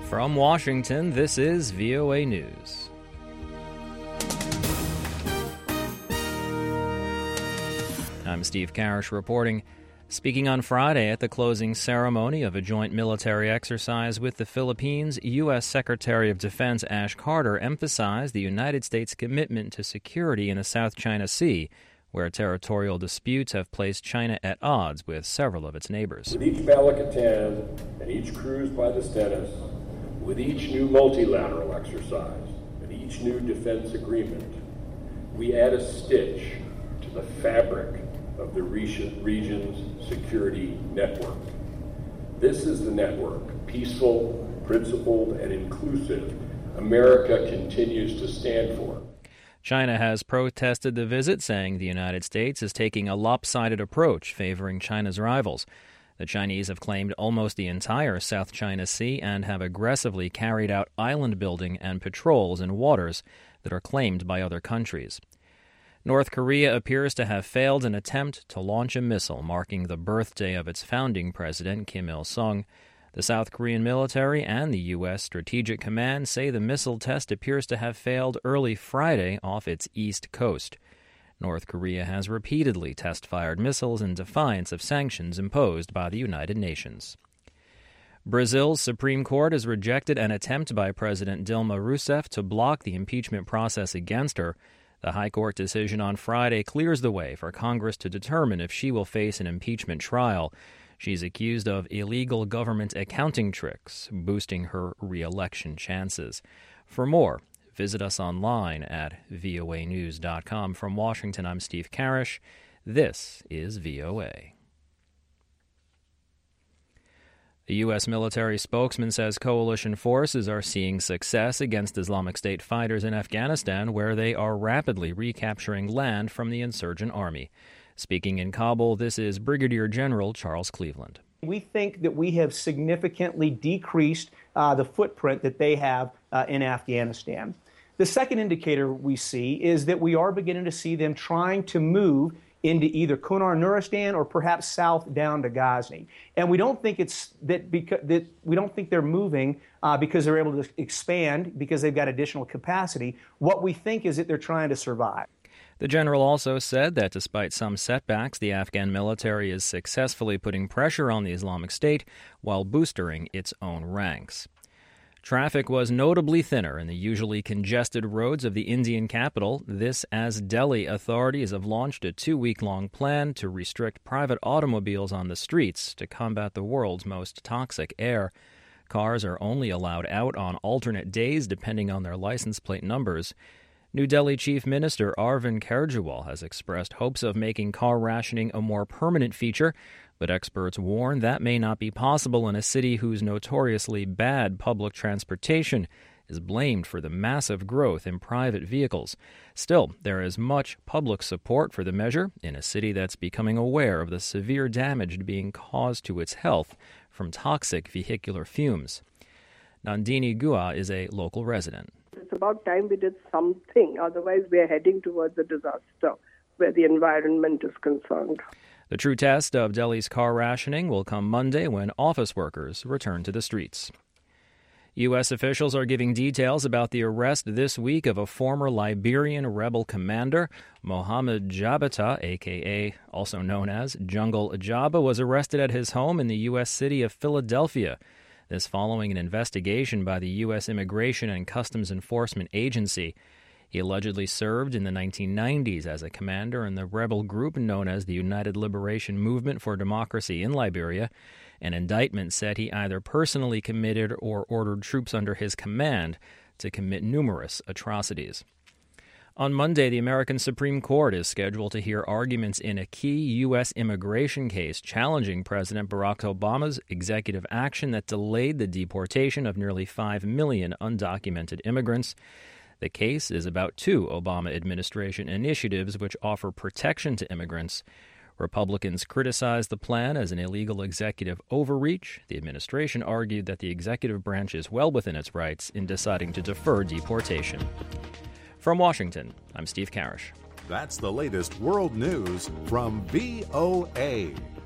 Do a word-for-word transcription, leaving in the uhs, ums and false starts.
From Washington, this is V O A News. I'm Steve Karish reporting. Speaking on Friday at the closing ceremony of a joint military exercise with the Philippines, U S. Secretary of Defense Ash Carter emphasized the United States' commitment to security in the South China Sea, where territorial disputes have placed China at odds with several of its neighbors. With each Balikatan and each cruise by the Stennis, with each new multilateral exercise and each new defense agreement, we add a stitch to the fabric of the region's security network. This is the network, peaceful, principled, and inclusive, America continues to stand for. China has protested the visit, saying the United States is taking a lopsided approach favoring China's rivals. The Chinese have claimed almost the entire South China Sea and have aggressively carried out island building and patrols in waters that are claimed by other countries. North Korea appears to have failed an attempt to launch a missile marking the birthday of its founding president, Kim Il-sung. The South Korean military and the U S. Strategic Command say the missile test appears to have failed early Friday off its east coast. North Korea has repeatedly test-fired missiles in defiance of sanctions imposed by the United Nations. Brazil's Supreme Court has rejected an attempt by President Dilma Rousseff to block the impeachment process against her. The High Court decision on Friday clears the way for Congress to determine if she will face an impeachment trial. She's accused of illegal government accounting tricks, boosting her re-election chances. For more, visit us online at V O A news dot com. From Washington, I'm Steve Karish. This is V O A. The U S military spokesman says coalition forces are seeing success against Islamic State fighters in Afghanistan, where they are rapidly recapturing land from the insurgent army. Speaking in Kabul, this is Brigadier General Charles Cleveland. We think that we have significantly decreased uh, the footprint that they have uh, in Afghanistan. The second indicator we see is that we are beginning to see them trying to move into either Kunar-Nuristan or perhaps south down to Ghazni. And we don't think it's that because that we don't think they're moving uh, because they're able to expand because they've got additional capacity. What we think is that they're trying to survive. The general also said that despite some setbacks, the Afghan military is successfully putting pressure on the Islamic State while boosting its own ranks. Traffic was notably thinner in the usually congested roads of the Indian capital. This as Delhi authorities have launched a two-week-long plan to restrict private automobiles on the streets to combat the world's most toxic air. Cars are only allowed out on alternate days depending on their license plate numbers. New Delhi Chief Minister Arvind Kejriwal has expressed hopes of making car rationing a more permanent feature, but experts warn that may not be possible in a city whose notoriously bad public transportation is blamed for the massive growth in private vehicles. Still, there is much public support for the measure in a city that's becoming aware of the severe damage being caused to its health from toxic vehicular fumes. Nandini Gua is a local resident. It's about time we did something, otherwise we are heading towards a disaster where the environment is concerned. The true test of Delhi's car rationing will come Monday when office workers return to the streets. U S officials are giving details about the arrest this week of a former Liberian rebel commander. Mohammed Jabata, a k a also known as Jungle Jabba, was arrested at his home in the U S city of Philadelphia. This following an investigation by the U S Immigration and Customs Enforcement Agency. He allegedly served in the nineteen nineties as a commander in the rebel group known as the United Liberation Movement for Democracy in Liberia. An indictment said he either personally committed or ordered troops under his command to commit numerous atrocities. On Monday, the American Supreme Court is scheduled to hear arguments in a key U S immigration case challenging President Barack Obama's executive action that delayed the deportation of nearly five million undocumented immigrants. The case is about two Obama administration initiatives which offer protection to immigrants. Republicans criticized the plan as an illegal executive overreach. The administration argued that the executive branch is well within its rights in deciding to defer deportation. From Washington, I'm Steve Karish. That's the latest world news from V O A.